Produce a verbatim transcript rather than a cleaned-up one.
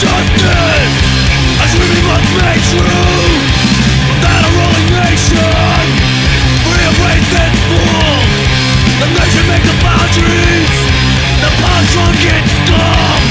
justice, as we must make true, that a rolling nation, free of racist fools. The nation makes the boundaries, the punch drunken scum.